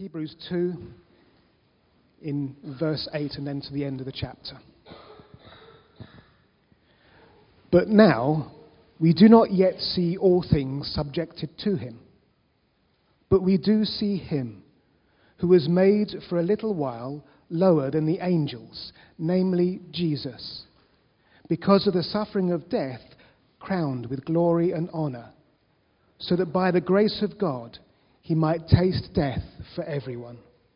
Hebrews 2 in verse 8 and then to the end of the chapter. But now we do not yet see all things subjected to him, but we do see him who was made for a little while lower than the angels, namely Jesus, because of the suffering of death, crowned with glory and honor, so that by the grace of God he might taste death for everyone.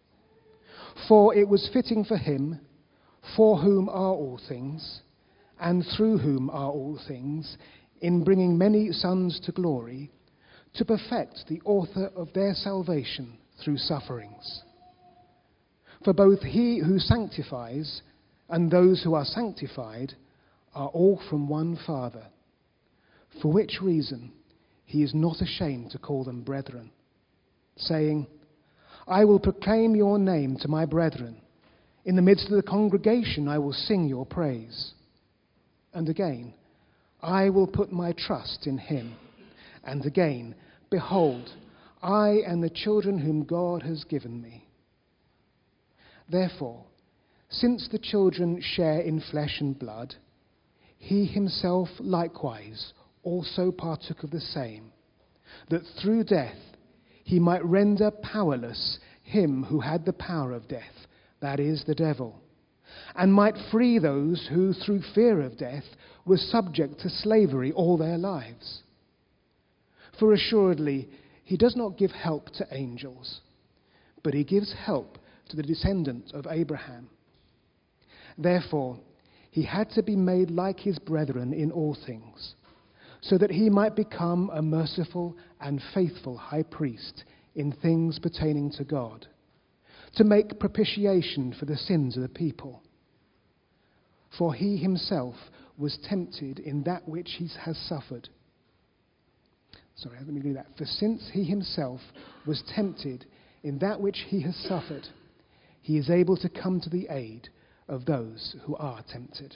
For it was fitting for him, for whom are all things, and through whom are all things, in bringing many sons to glory, to perfect the author of their salvation through sufferings. For both he who sanctifies and those who are sanctified are all from one Father, for which reason he is not ashamed to call them brethren, saying, I will proclaim your name to my brethren. In the midst of the congregation I will sing your praise. And again, I will put my trust in him. And again, behold, I and the children whom God has given me. Therefore, since the children share in flesh and blood, he himself likewise also partook of the same, that through death he might render powerless him who had the power of death, that is, the devil, and might free those who, through fear of death, were subject to slavery all their lives. For assuredly, he does not give help to angels, but he gives help to the descendant of Abraham. Therefore, he had to be made like his brethren in all things, so that he might become a merciful and faithful high priest in things pertaining to God, to make propitiation for the sins of the people. For he himself was tempted in that which he has suffered. Let me do that. For since he himself was tempted in that which he has suffered, he is able to come to the aid of those who are tempted.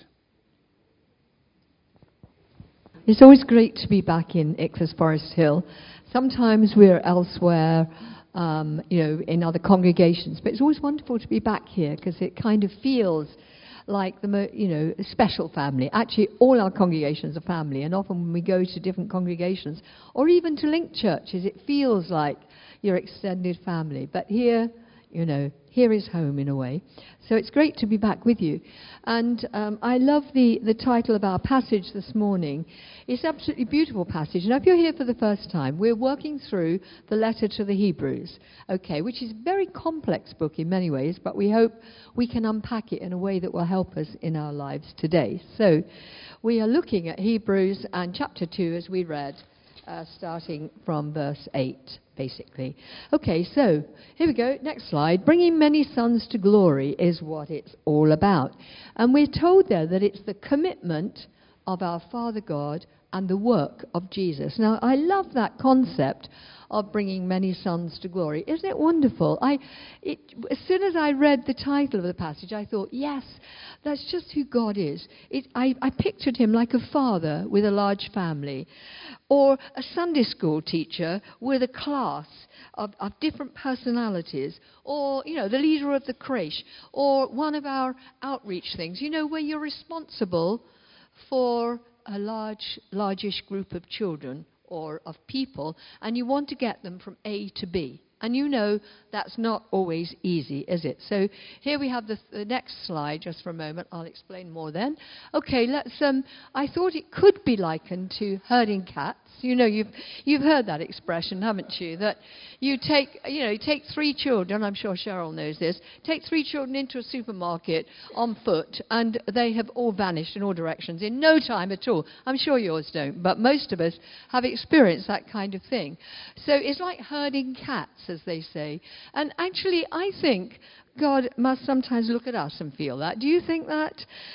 It's always great to be back in Ichthus Forest Hill. Sometimes we're elsewhere, in other congregations, but it's always wonderful to be back here because it kind of feels like a special family. Actually, all our congregations are family, and often when we go to different congregations, or even to linked churches, it feels like your extended family. But here, here is home in a way. So it's great to be back with you. And I love the title of our passage this morning. It's an absolutely beautiful passage. Now, if you're here for the first time, we're working through the letter to the Hebrews, which is a very complex book in many ways, but we hope we can unpack it in a way that will help us in our lives today. So we are looking at Hebrews and chapter 2, as we read, starting from verse 8, basically. Okay, so here we go. Next slide. Bringing many sons to glory is what it's all about. And we're told there that it's the commitment of our Father God and the work of Jesus. Now, I love that concept of bringing many sons to glory. Isn't it wonderful? As soon as I read the title of the passage, I thought, yes, that's just who God is. I pictured him like a father with a large family, or a Sunday school teacher with a class of different personalities, or, the leader of the creche, or one of our outreach things, where you're responsible for a largish group of children or of people, and you want to get them from A to B. And that's not always easy, is it? So here we have the next slide, just for a moment. I'll explain more then. Okay, I thought it could be likened to herding cats. You've heard that expression, haven't you? That you take 3 children, I'm sure Cheryl knows this, take 3 children into a supermarket on foot, and they have all vanished in all directions in no time at all. I'm sure yours don't, but most of us have experienced that kind of thing. So it's like herding cats, as they say. And actually, I think God must sometimes look at us and feel that. Do you think that?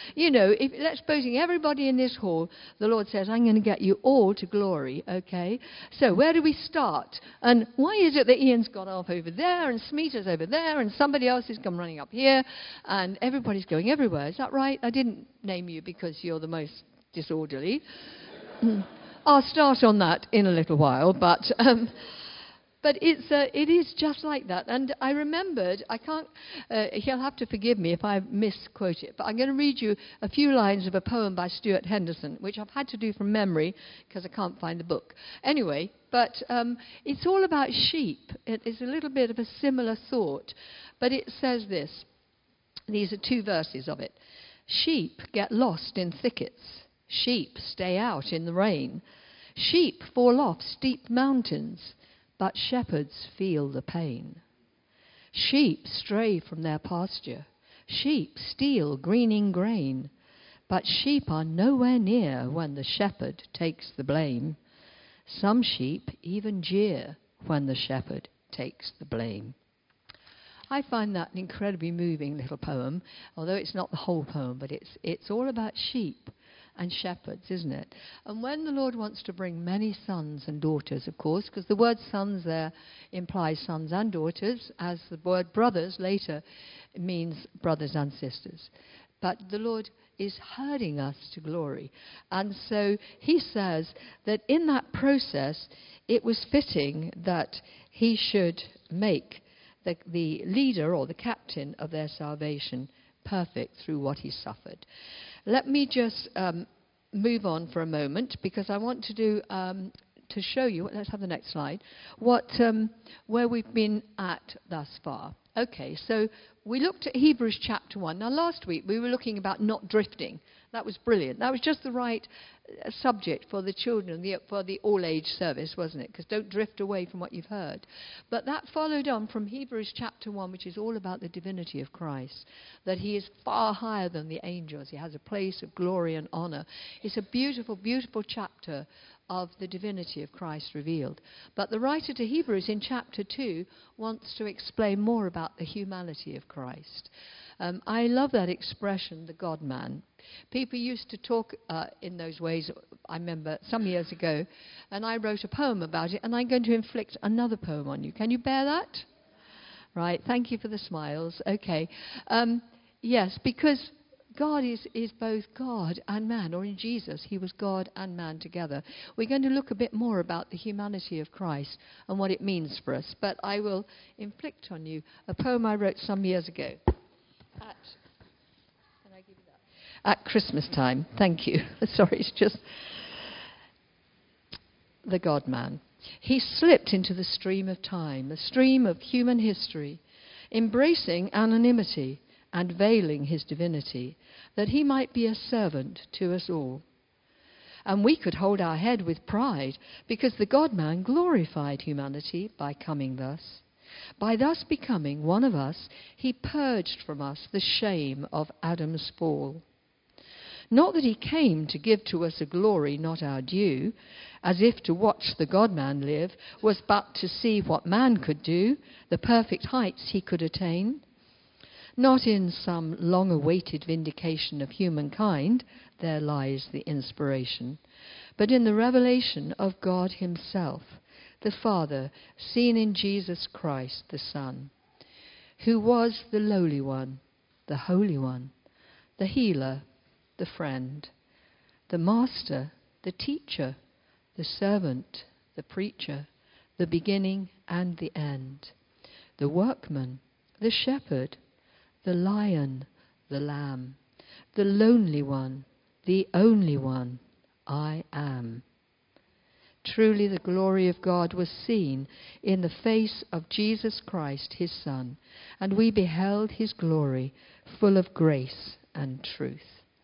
Let's supposing everybody in this hall, the Lord says, I'm going to get you all to glory, okay? So where do we start? And why is it that Ian's gone off over there, and Smita's over there, and somebody else has come running up here, and everybody's going everywhere? Is that right? I didn't name you because you're the most disorderly. I'll start on that in a little while, but But it is just like that. And I remembered, I can't, he'll have to forgive me if I misquote it, but I'm going to read you a few lines of a poem by Stuart Henderson, which I've had to do from memory because I can't find the book. Anyway, but it's all about sheep. It is a little bit of a similar thought. But it says this. These are 2 verses of it. Sheep get lost in thickets. Sheep stay out in the rain. Sheep fall off steep mountains, but shepherds feel the pain. Sheep stray from their pasture. Sheep steal greening grain. But sheep are nowhere near when the shepherd takes the blame. Some sheep even jeer when the shepherd takes the blame. I find that an incredibly moving little poem, although it's not the whole poem, but it's all about sheep and shepherds, isn't it? And when the Lord wants to bring many sons and daughters, of course, because the word sons there implies sons and daughters, as the word brothers later means brothers and sisters. But the Lord is herding us to glory. And so he says that in that process, it was fitting that he should make the leader or the captain of their salvation perfect through what he suffered. Let me just move on for a moment, because I want to do to show you. Let's have the next slide. Where we've been at thus far. Okay, so we looked at Hebrews chapter 1. Now, last week we were looking about not drifting. That was brilliant. That was just the right subject for the children, for the all-age service, wasn't it? Because don't drift away from what you've heard. But that followed on from Hebrews chapter 1, which is all about the divinity of Christ, that he is far higher than the angels. He has a place of glory and honor. It's a beautiful, beautiful chapter of the divinity of Christ revealed. But the writer to Hebrews in chapter 2 wants to explain more about the humanity of Christ. I love that expression, the God-man. People used to talk in those ways, I remember, some years ago, and I wrote a poem about it, and I'm going to inflict another poem on you. Can you bear that? Right, thank you for the smiles. Okay. Yes, because God is both God and man, or in Jesus, he was God and man together. We're going to look a bit more about the humanity of Christ and what it means for us, but I will inflict on you a poem I wrote some years ago at Christmas time. Thank you. Sorry, it's just the God-man. He slipped into the stream of time, the stream of human history, embracing anonymity and veiling his divinity, that he might be a servant to us all. And we could hold our head with pride, because the God-man glorified humanity by coming thus. By thus becoming one of us, he purged from us the shame of Adam's fall. Not that he came to give to us a glory not our due, as if to watch the God-man live was but to see what man could do, the perfect heights he could attain. Not in some long-awaited vindication of humankind, there lies the inspiration, but in the revelation of God himself, the Father, seen in Jesus Christ, the Son, who was the lowly one, the holy one, the healer, the friend, the master, the teacher, the servant, the preacher, the beginning and the end, the workman, the shepherd, the lion, the lamb, the lonely one, the only one, I am. Truly the glory of God was seen in the face of Jesus Christ, his Son, and we beheld his glory, full of grace and truth.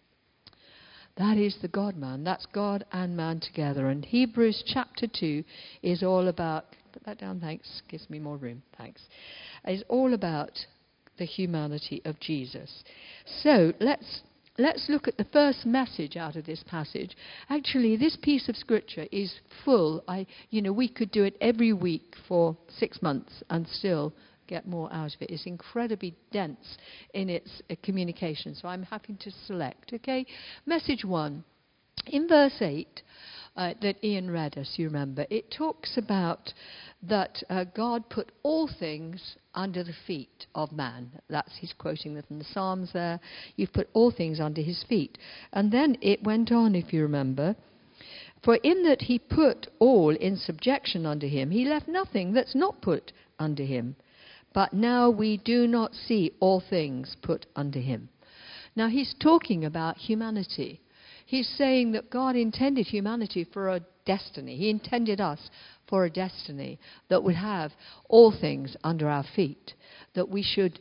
That is the God-man. That's God and man together. And Hebrews chapter 2 is all about, put that down, thanks, gives me more room, thanks. Is all about the humanity of Jesus. So let's look at the first message out of this passage. Actually, this piece of scripture is full. We could do it every week for 6 months and still get more out of it. It's incredibly dense in its communication, so I'm happy to select. Okay, message 1. In verse 8 that Ian read us, you remember, it talks about that God put all things under the feet of man. He's quoting them from the Psalms there. You've put all things under his feet. And then it went on, if you remember, For in that he put all in subjection unto him, he left nothing that's not put under him. But now we do not see all things put under him. Now he's talking about humanity. He's saying that God intended humanity for a destiny. He intended us for a destiny that would have all things under our feet, that we should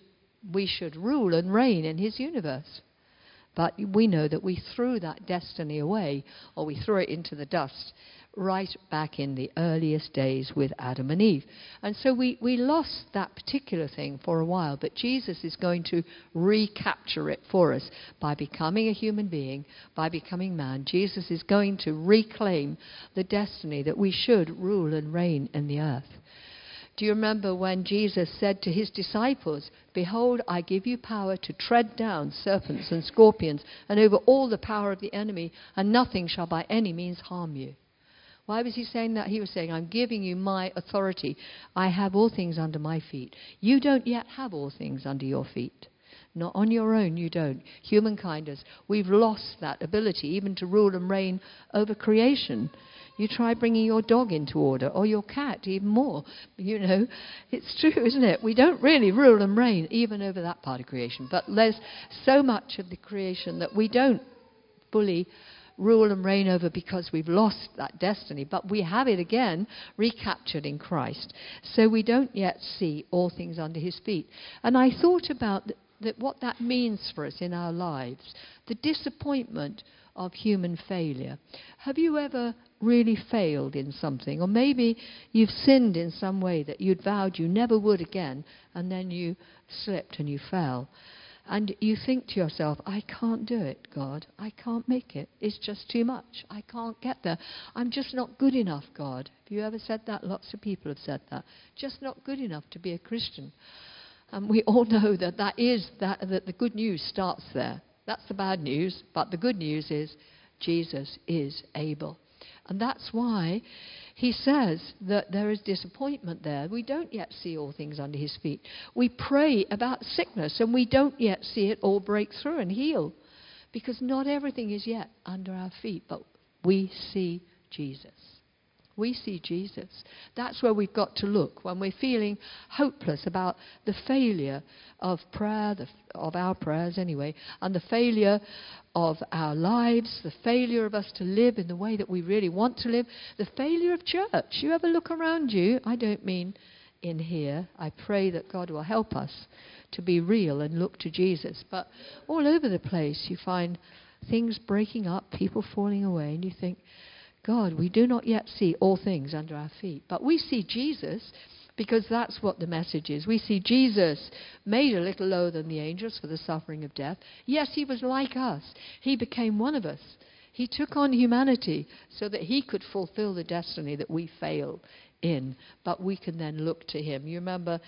rule and reign in his universe. But we know that we threw that destiny away, or we threw it into the dust, right back in the earliest days with Adam and Eve. And so we lost that particular thing for a while, but Jesus is going to recapture it for us by becoming a human being, by becoming man. Jesus is going to reclaim the destiny that we should rule and reign in the earth. Do you remember when Jesus said to his disciples, "Behold, I give you power to tread down serpents and scorpions and over all the power of the enemy, and nothing shall by any means harm you"? Why was he saying that? He was saying, I'm giving you my authority. I have all things under my feet. You don't yet have all things under your feet. Not on your own, you don't. Humankind has. We've lost that ability even to rule and reign over creation. You try bringing your dog into order, or your cat, even more. You know, it's true, isn't it? We don't really rule and reign even over that part of creation. But there's so much of the creation that we don't fully rule and reign over because we've lost that destiny. But we have it again recaptured in Christ. So we don't yet see all things under his feet. And I thought about what that means for us in our lives. The disappointment of human failure. Have you ever really failed in something? Or maybe you've sinned in some way that you'd vowed you never would again, and then you slipped and you fell. And you think to yourself, I can't do it, God. I can't make it. It's just too much. I can't get there. I'm just not good enough, God. Have you ever said that? Lots of people have said that. Just not good enough to be a Christian. And we all know that the good news starts there. That's the bad news, but the good news is Jesus is able. And that's why he says that there is disappointment there. We don't yet see all things under his feet. We pray about sickness and we don't yet see it all break through and heal, because not everything is yet under our feet, but we see Jesus. We see Jesus. That's where we've got to look when we're feeling hopeless about the failure of prayer, of our prayers anyway, and the failure of our lives, the failure of us to live in the way that we really want to live, the failure of church. You ever look around you? I don't mean in here. I pray that God will help us to be real and look to Jesus. But all over the place you find things breaking up, people falling away, and you think, God, we do not yet see all things under our feet. But we see Jesus, because that's what the message is. We see Jesus made a little lower than the angels for the suffering of death. Yes, he was like us. He became one of us. He took on humanity so that he could fulfill the destiny that we fail in. But we can then look to him. You remember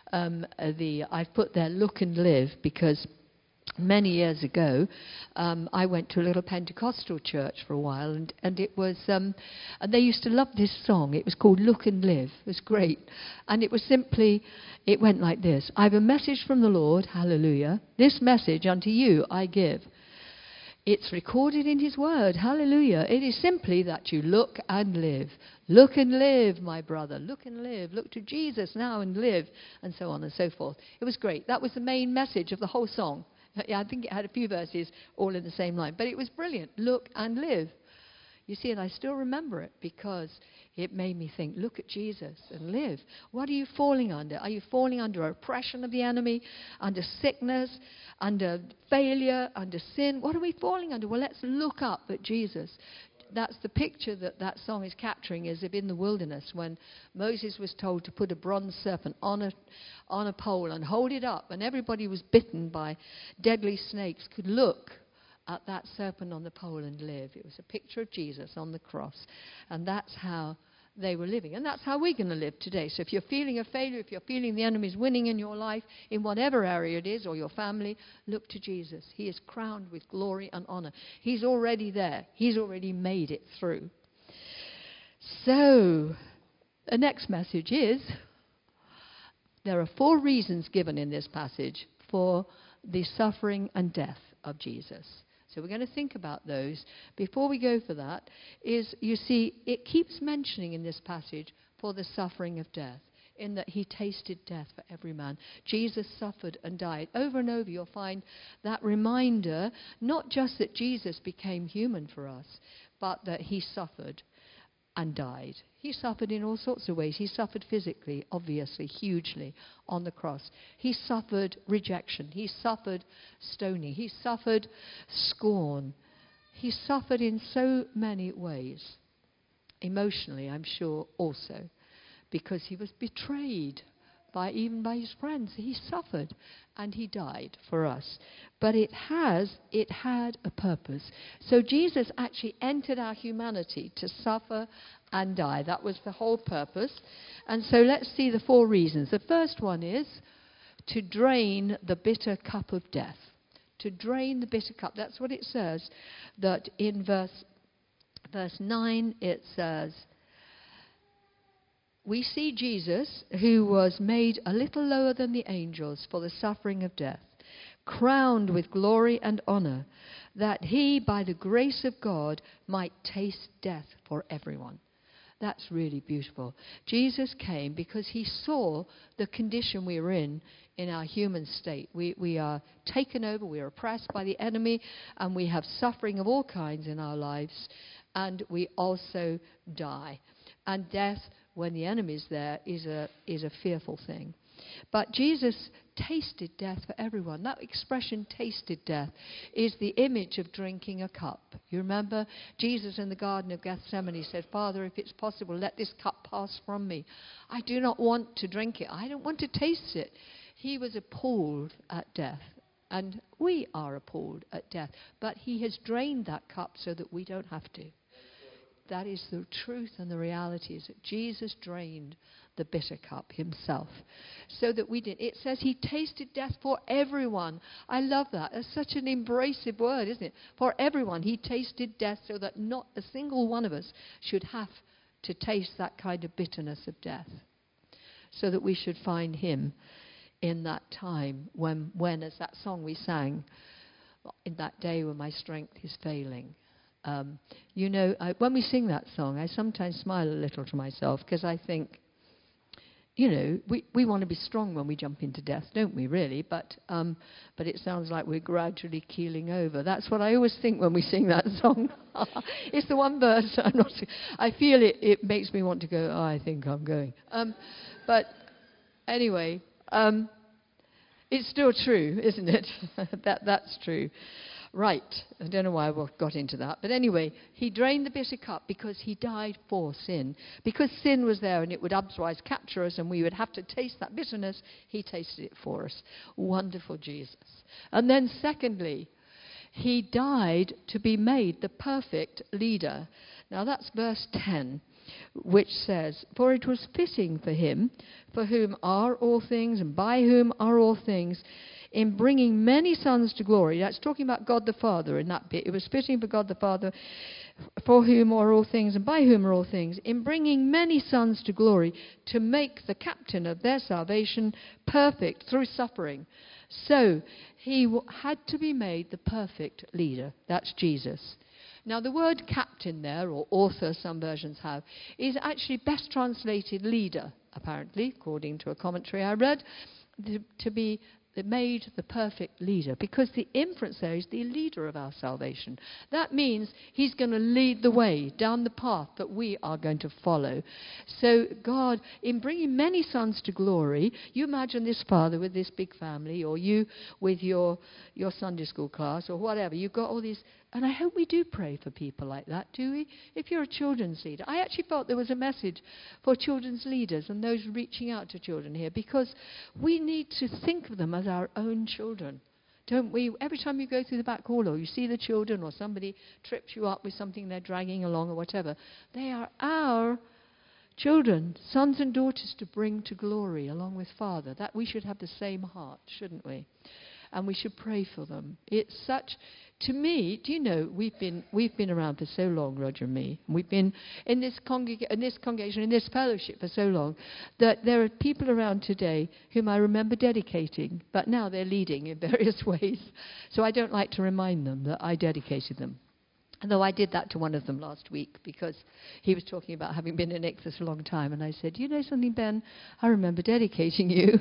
I've put there look and live, because many years ago, I went to a little Pentecostal church for a while, and it was, and they used to love this song. It was called Look and Live. It was great. And it was simply, it went like this: I've a message from the Lord, hallelujah. This message unto you I give. It's recorded in his word, hallelujah. It is simply that you look and live. Look and live, my brother. Look and live. Look to Jesus now and live, and so on and so forth. It was great. That was the main message of the whole song. Yeah, I think it had a few verses all in the same line. But it was brilliant. Look and live. You see, and I still remember it because it made me think, look at Jesus and live. What are you falling under? Are you falling under oppression of the enemy, under sickness, under failure, under sin? What are we falling under? Well, let's look up at Jesus. That's the picture that song is capturing, is of in the wilderness when Moses was told to put a bronze serpent on a pole and hold it up, and everybody was bitten by deadly snakes could look at that serpent on the pole and live. It was a picture of Jesus on the cross, and that's how they were living, and that's how we're going to live today. So if you're feeling a failure, if you're feeling the enemy's winning in your life, in whatever area it is, or your family, look to Jesus. He is crowned with glory and honor. He's already there. He's already made it through. So the next message is, there are 4 reasons given in this passage for the suffering and death of Jesus. So we're going to think about those. Before we go for that, is, you see, it keeps mentioning in this passage for the suffering of death, in that he tasted death for every man. Jesus suffered and died. Over and over you'll find that reminder, not just that Jesus became human for us, but that he suffered and died. He suffered in all sorts of ways. He suffered physically, obviously, hugely on the cross. He suffered rejection. He suffered stoning. He suffered scorn. He suffered in so many ways. Emotionally, I'm sure, also, because he was betrayed even by his friends. He suffered and he died for us. But it had a purpose. So Jesus actually entered our humanity to suffer and die. That was the whole purpose. And so let's see the 4 reasons. The first one is to drain the bitter cup of death. To drain the bitter cup. That's what it says. That in verse 9 it says, we see Jesus, who was made a little lower than the angels for the suffering of death, crowned with glory and honor, that he, by the grace of God, might taste death for everyone. That's really beautiful. Jesus came because he saw the condition we were in our human state. We are taken over, we are oppressed by the enemy, and we have suffering of all kinds in our lives, and we also die. And death, when the enemy is there, is a fearful thing. But Jesus tasted death for everyone. That expression, tasted death, is the image of drinking a cup. You remember Jesus in the Garden of Gethsemane said, Father, if it's possible, let this cup pass from me. I do not want to drink it. I don't want to taste it. He was appalled at death. And we are appalled at death. But he has drained that cup so that we don't have to. That is the truth, and the reality is that Jesus drained the bitter cup himself so that we didn't. It says he tasted death for everyone. I love that. It's such an embracive word, isn't it? For everyone. He tasted death so that not a single one of us should have to taste that kind of bitterness of death. So that we should find him in that time when as that song we sang, in that day when my strength is failing. When we sing that song, I sometimes smile a little to myself because I think, we want to be strong when we jump into death, don't we, really? But it sounds like we're gradually keeling over. That's what I always think when we sing that song. It's the one verse I feel it makes me want to go, I think I'm going. But anyway, it's still true, isn't it? That's true. Right. I don't know why I got into that. But anyway, he drained the bitter cup because he died for sin. Because sin was there and it would otherwise capture us and we would have to taste that bitterness, he tasted it for us. Wonderful Jesus. And then secondly, he died to be made the perfect leader. Now that's verse 10, which says, for it was fitting for him, for whom are all things and by whom are all things, in bringing many sons to glory. That's talking about God the Father in that bit. It was fitting for God the Father, for whom are all things and by whom are all things, in bringing many sons to glory, to make the captain of their salvation perfect through suffering. So he had to be made the perfect leader. That's Jesus. Now the word captain there, or author some versions have, is actually best translated leader, apparently, according to a commentary I read, to be made the perfect leader, because the inference there is the leader of our salvation. That means he's going to lead the way down the path that we are going to follow. So God, in bringing many sons to glory, you imagine this father with this big family, or you with your Sunday school class, or whatever. You've got all these, and I hope we do pray for people like that, do we? If you're a children's leader. I actually felt there was a message for children's leaders and those reaching out to children here, because we need to think of them as our own children, don't we? Every time you go through the back hall or you see the children or somebody trips you up with something they're dragging along or whatever, they are our children, sons and daughters to bring to glory along with Father. That we should have the same heart, shouldn't we? and we should pray for them. It's such, to me, do you know, we've been around for so long, Roger and me. We've been in this congregation, in this fellowship for so long, that there are people around today whom I remember dedicating, but now they're leading in various ways. So I don't like to remind them that I dedicated them. Although I did that to one of them last week, because he was talking about having been in Ixos for a long time, and I said, you know something, Ben, I remember dedicating you.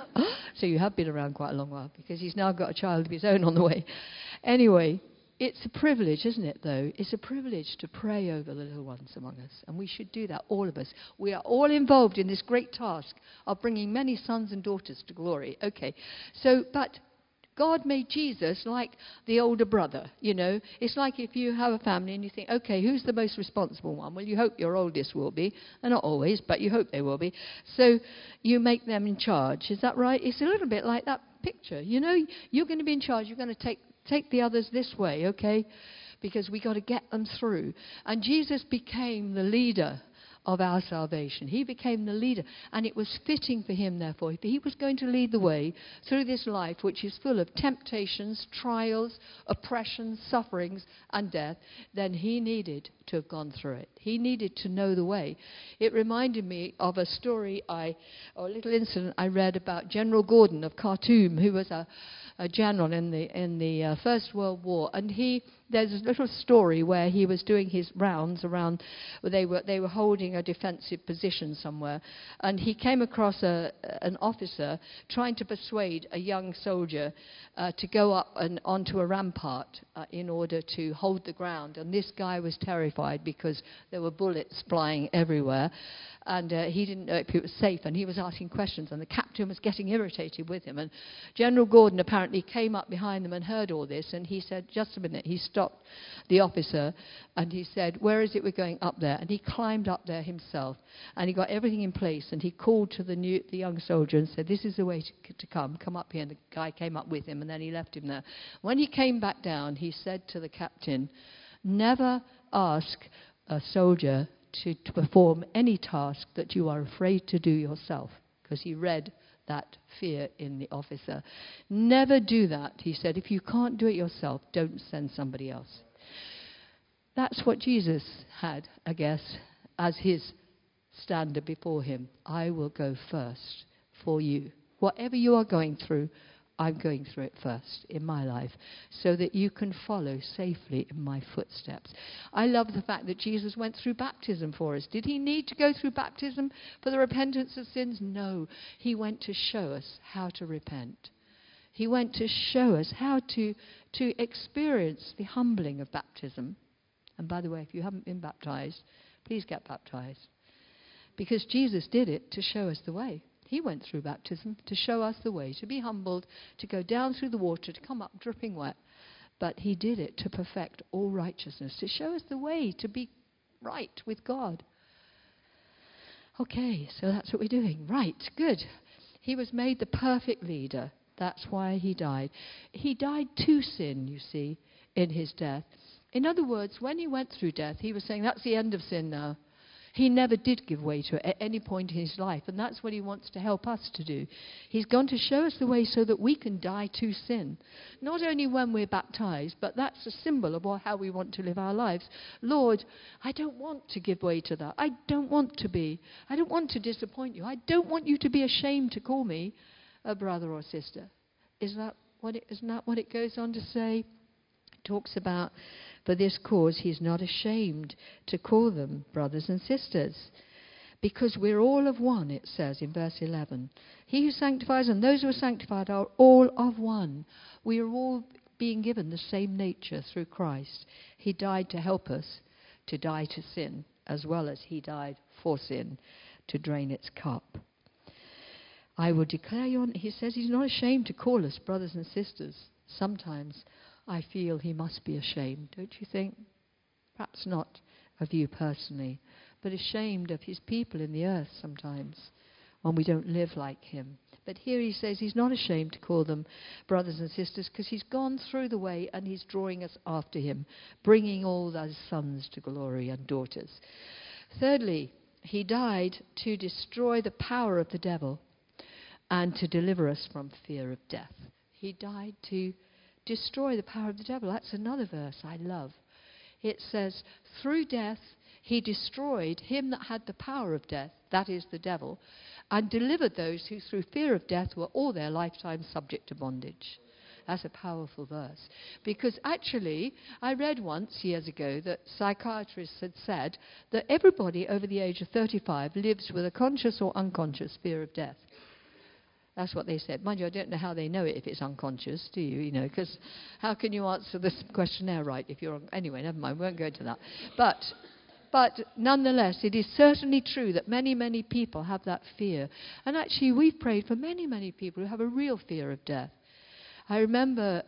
So you have been around quite a long while, because he's now got a child of his own on the way. Anyway, it's a privilege, isn't it, though? It's a privilege to pray over the little ones among us, and we should do that, all of us. We are all involved in this great task of bringing many sons and daughters to glory. Okay, so, but God made Jesus like the older brother, you know. It's like if you have a family and you think, okay, who's the most responsible one? Well, you hope your oldest will be. They're not always, but you hope they will be. So you make them in charge. Is that right? It's a little bit like that picture. You know, you're going to be in charge. You're going to take the others this way, okay? Because we got to get them through. And Jesus became the leader of our salvation. He became the leader, and it was fitting for him, therefore, if he was going to lead the way through this life which is full of temptations, trials, oppressions, sufferings, and death, then he needed to have gone through it. He needed to know the way. It reminded me of a story or a little incident I read about General Gordon of Khartoum, who was a general in the First World War, and there's a little story where he was doing his rounds around. They were holding a defensive position somewhere, and he came across an officer trying to persuade a young soldier to go up and onto a rampart in order to hold the ground. And this guy was terrified because there were bullets flying everywhere. And he didn't know if it was safe, and he was asking questions, and the captain was getting irritated with him. And General Gordon apparently came up behind them and heard all this, and he said, just a minute. He stopped the officer, and he said, where is it we're going? Up there. And he climbed up there himself, and he got everything in place, and he called to the young soldier and said, this is the way to come up here. And the guy came up with him, and then he left him there. When he came back down, he said to the captain, never ask a soldier to perform any task that you are afraid to do yourself, because he read that fear in the officer. Never do that, he said. If you can't do it yourself, don't send somebody else. That's what Jesus had, I guess, as his standard before him. I will go first for you. Whatever you are going through, I'm going through it first in my life, so that you can follow safely in my footsteps. I love the fact that Jesus went through baptism for us. Did he need to go through baptism for the repentance of sins? No. He went to show us how to repent. He went to show us how to experience the humbling of baptism. And by the way, if you haven't been baptized, please get baptized. Because Jesus did it to show us the way. He went through baptism to show us the way, to be humbled, to go down through the water, to come up dripping wet. But he did it to perfect all righteousness, to show us the way to be right with God. Okay, so that's what we're doing. Right, good. He was made the perfect leader. That's why he died. He died to sin, you see, in his death. In other words, when he went through death, he was saying, that's the end of sin now. He never did give way to it at any point in his life, and that's what he wants to help us to do. He's gone to show us the way so that we can die to sin. Not only when we're baptized, but that's a symbol of how we want to live our lives. Lord, I don't want to give way to that. I don't want to disappoint you. I don't want you to be ashamed to call me a brother or sister. Isn't that what it goes on to say? It talks about, for this cause he's not ashamed to call them brothers and sisters. Because we're all of one, it says in verse 11. He who sanctifies and those who are sanctified are all of one. We are all being given the same nature through Christ. He died to help us to die to sin, as well as he died for sin to drain its cup. I will declare you, he says he's not ashamed to call us brothers and sisters. Sometimes I feel he must be ashamed, don't you think? Perhaps not of you personally, but ashamed of his people in the earth sometimes when we don't live like him. But here he says he's not ashamed to call them brothers and sisters because he's gone through the way and he's drawing us after him, bringing all those sons to glory and daughters. Thirdly, he died to destroy the power of the devil and to deliver us from fear of death. He died to destroy the power of the devil. That's another verse I love. It says, through death he destroyed him that had the power of death, that is the devil, and delivered those who through fear of death were all their lifetime subject to bondage. That's a powerful verse. Because actually, I read once years ago that psychiatrists had said that everybody over the age of 35 lives with a conscious or unconscious fear of death. That's what they said. Mind you, I don't know how they know it if it's unconscious, do you? You know, because how can you answer this questionnaire right if you're... Anyway, never mind, we won't go into that. But nonetheless, it is certainly true that many, many people have that fear. And actually, we've prayed for many, many people who have a real fear of death. I remember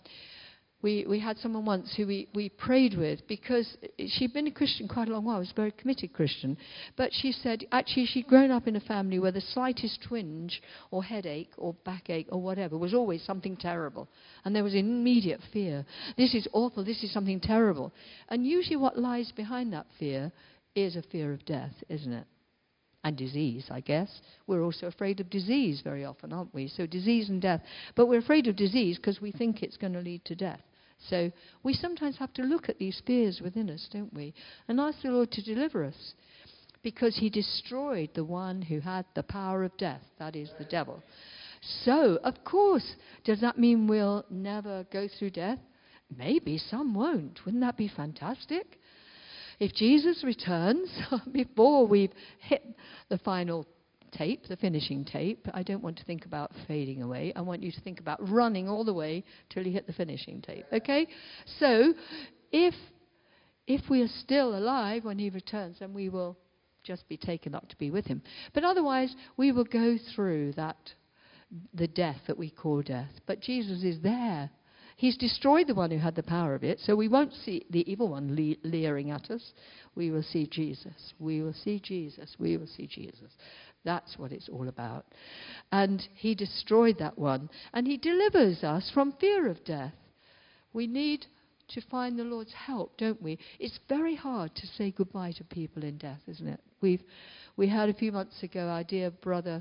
we had someone once who we prayed with because she'd been a Christian quite a long while, was a very committed Christian. But she said actually she'd grown up in a family where the slightest twinge or headache or backache or whatever was always something terrible. And there was immediate fear. This is awful, this is something terrible. And usually what lies behind that fear is a fear of death, isn't it? And disease, I guess. We're also afraid of disease very often, aren't we? So disease and death. But we're afraid of disease because we think it's going to lead to death. So we sometimes have to look at these fears within us, don't we? And ask the Lord to deliver us. Because he destroyed the one who had the power of death, that is the devil. So, of course, does that mean we'll never go through death? Maybe some won't. Wouldn't that be fantastic? If Jesus returns before we've hit the final tape, the finishing tape, I don't want to think about fading away. I want you to think about running all the way till you hit the finishing tape. Okay? So, if we are still alive when he returns, then we will just be taken up to be with him. But otherwise, we will go through the death that we call death. But Jesus is there. He's destroyed the one who had the power of it, so we won't see the evil one leering at us. We will see Jesus. We will see Jesus. We will see Jesus. That's what it's all about. And he destroyed that one, and he delivers us from fear of death. We need to find the Lord's help, don't we? It's very hard to say goodbye to people in death, isn't it? We had a few months ago our dear brother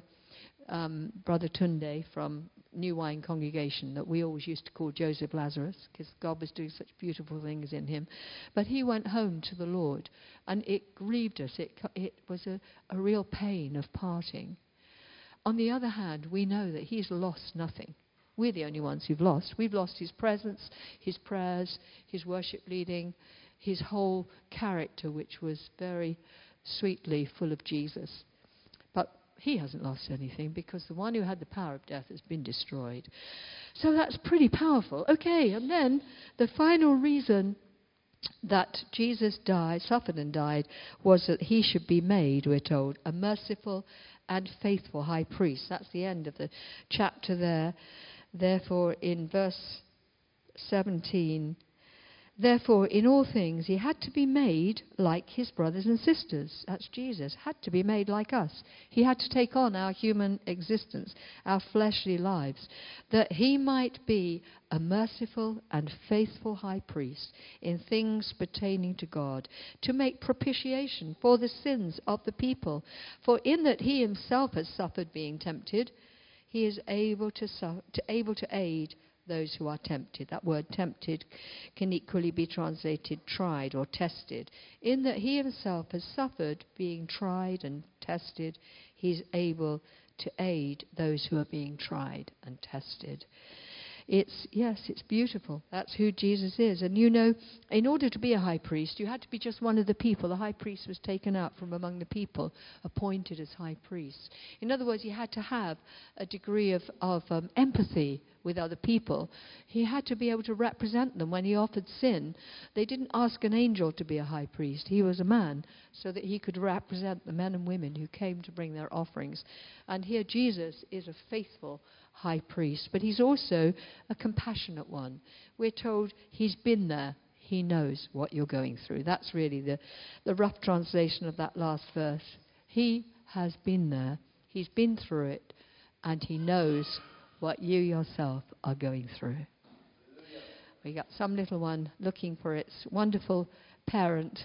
Tunde from New Wine Congregation that we always used to call Joseph Lazarus because God was doing such beautiful things in him. But he went home to the Lord and it grieved us. It was a real pain of parting. On the other hand, we know that he's lost nothing. We're the only ones who've lost. We've lost his presence, his prayers, his worship leading, his whole character, which was very sweetly full of Jesus. But he hasn't lost anything because the one who had the power of death has been destroyed. So that's pretty powerful. Okay, and then the final reason that Jesus suffered and died, was that he should be made, we're told, a merciful and faithful high priest. That's the end of the chapter there. Therefore, in verse 17, therefore, in all things, he had to be made like his brothers and sisters. That's Jesus. Had to be made like us. He had to take on our human existence, our fleshly lives, that he might be a merciful and faithful high priest in things pertaining to God, to make propitiation for the sins of the people. For in that he himself has suffered being tempted, he is able to aid those who are tempted. That word tempted can equally be translated tried or tested. In that he himself has suffered being tried and tested, he's able to aid those who are being tried and tested. It's beautiful. That's who Jesus is. And you know, in order to be a high priest, you had to be just one of the people. The high priest was taken out from among the people, appointed as high priest. In other words, he had to have a degree of empathy with other people. He had to be able to represent them when he offered sin. They didn't ask an angel to be a high priest. He was a man, so that he could represent the men and women who came to bring their offerings. And here Jesus is a faithful high priest, but he's also a compassionate one. We're told he's been there. He knows what you're going through. That's really the rough translation of that last verse. He has been there. He's been through it, and he knows what you yourself are going through. We got some little one looking for its wonderful parent,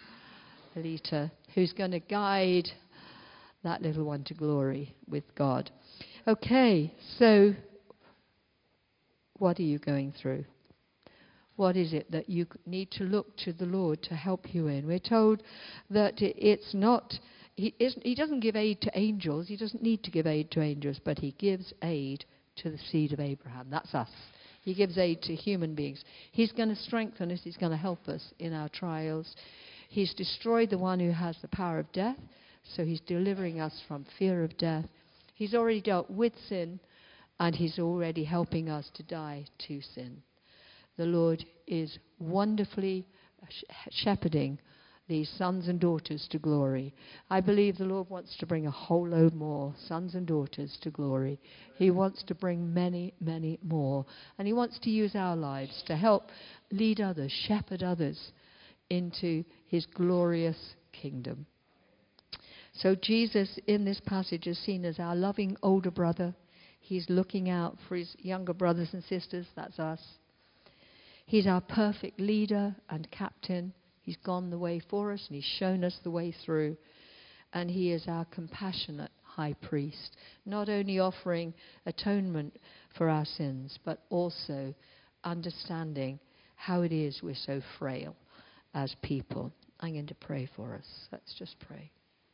Alita, who's going to guide that little one to glory with God. Okay, so What are you going through? What is it that you need to look to the Lord to help you in? We're told that it's not, he doesn't give aid to angels. He doesn't need to give aid to angels, but he gives aid to the seed of Abraham. That's us. He gives aid to human beings. He's going to strengthen us. He's going to help us in our trials. He's destroyed the one who has the power of death, so he's delivering us from fear of death. He's already dealt with sin, and he's already helping us to die to sin. The Lord is wonderfully shepherding these sons and daughters to glory. I believe the Lord wants to bring a whole load more sons and daughters to glory. He wants to bring many, many more. And he wants to use our lives to help lead others, shepherd others into his glorious kingdom. So Jesus in this passage is seen as our loving older brother. He's looking out for his younger brothers and sisters. That's us. He's our perfect leader and captain. He's gone the way for us and he's shown us the way through. And he is our compassionate high priest, not only offering atonement for our sins, but also understanding how it is we're so frail as people. I'm going to pray for us. Let's just pray.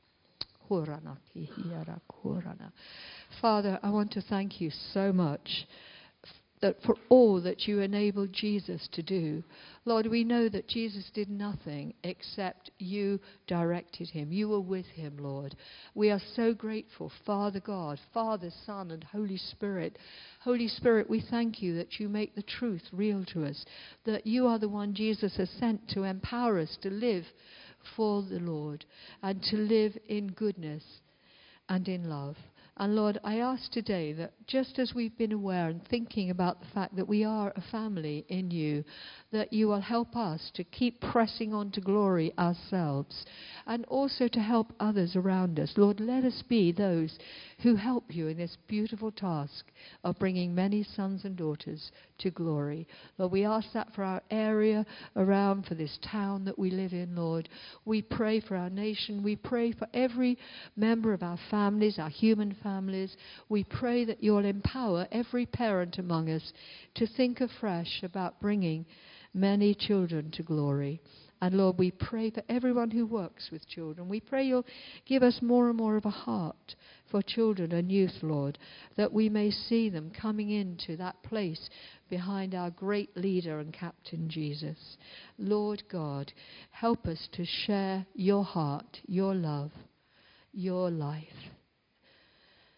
Father, I want to thank you so much that for all that you enabled Jesus to do. Lord, we know that Jesus did nothing except you directed him. You were with him, Lord. We are so grateful, Father God, Father, Son, and Holy Spirit. Holy Spirit, we thank you that you make the truth real to us, that you are the one Jesus has sent to empower us to live for the Lord and to live in goodness and in love. And Lord, I ask today that just as we've been aware and thinking about the fact that we are a family in you, that you will help us to keep pressing on to glory ourselves and also to help others around us. Lord, let us be those who help you in this beautiful task of bringing many sons and daughters to glory. Lord, we ask that for our area around, for this town that we live in, Lord. We pray for our nation. We pray for every member of our families, our human families. We pray that you'll empower every parent among us to think afresh about bringing many children to glory. And Lord, we pray for everyone who works with children. We pray you'll give us more and more of a heart for children and youth, Lord, that we may see them coming into that place behind our great leader and captain, Jesus. Lord God, help us to share your heart, your love, your life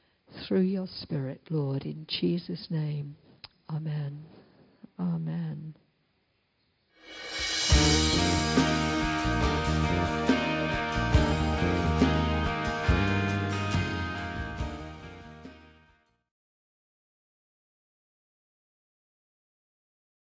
through your Spirit, Lord, in Jesus' name. Amen. Amen.